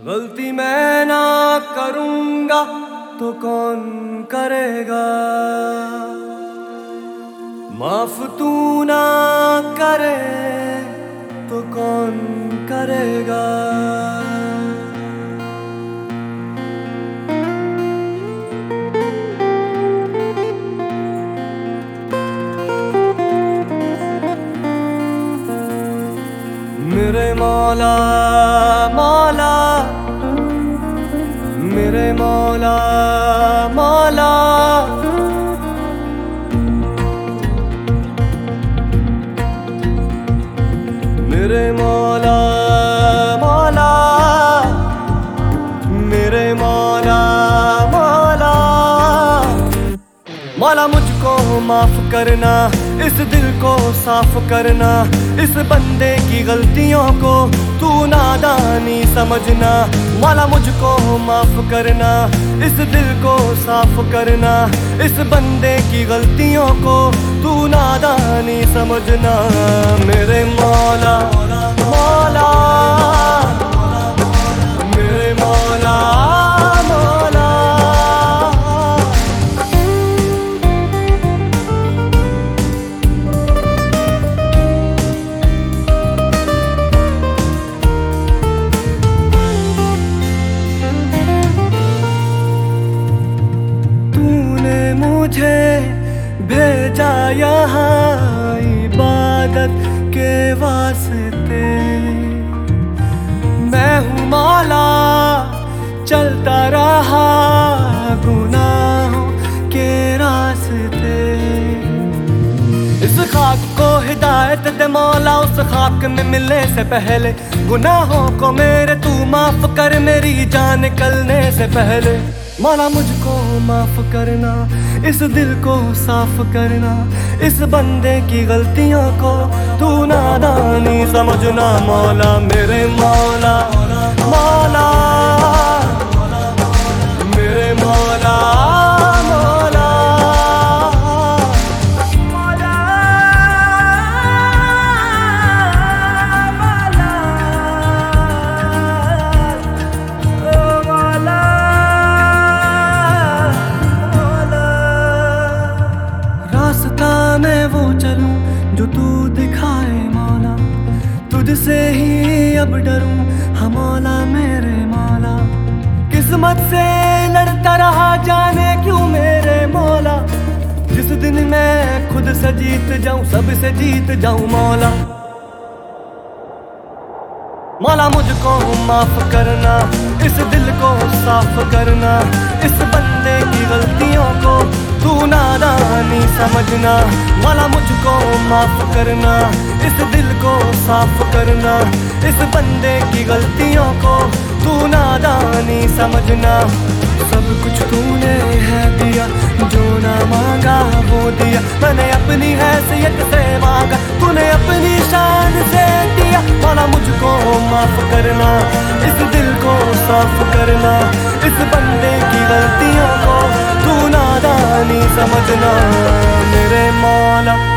गलती मैं ना करूंगा तो कौन करेगा, माफ तू ना करे तो कौन करेगा। मेरे मौला मौला, मेरे मौला मौला, मेरे मौला मौला, मेरे मौला मौला। मौला मुझको माफ करना, इस दिल को साफ करना, इस बंदे की गलतियों को तू नादानी समझना। मौला मुझको माफ करना, इस दिल को साफ करना, इस बंदे की गलतियों को तू नादानी समझना। मेरे मौला मौला, मेरे मौला मौला। मुझे भेजा यहाँ इबादत के वास्ते, मैं हूँ मौला चलता रहा गुनाहों के रास्ते। इस खाक को हिदायत दे मौला, उस खाक में मिलने से पहले गुनाहों को मेरे तू माफ कर, मेरी जान निकलने से पहले। मौला मुझको माफ करना, इस दिल को साफ करना, इस बंदे की गलतियों को तू नादानी समझना। मौला मेरे मौला मौला, मेरे मौला मौला। मैं वो चलूं जो तू दिखाए मौला, तुझसे ही अब डरूं हाँ मौला मेरे मौला। किस्मत से लड़ता रहा जाने क्यों मेरे मौला, जिस दिन मैं खुद से जीत जाऊं सबसे जीत जाऊं मौला। मौला मुझको माफ करना, इस दिल को साफ करना, इस बंदे की गलतियों को तू नादानी समझना। मौला मुझको माफ करना, इस दिल को साफ करना, इस बंदे की गलतियों को तू नादानी समझना। सब कुछ तूने है दिया, जो ना मांगा वो दिया, मैंने अपनी हैसियत से मांगा, तूने अपनी शान से दिया। मौला मुझको माफ करना, इस दिल को साफ करना, इस बंदे की गलतियों को तू नादानी समझना। मेरे मौला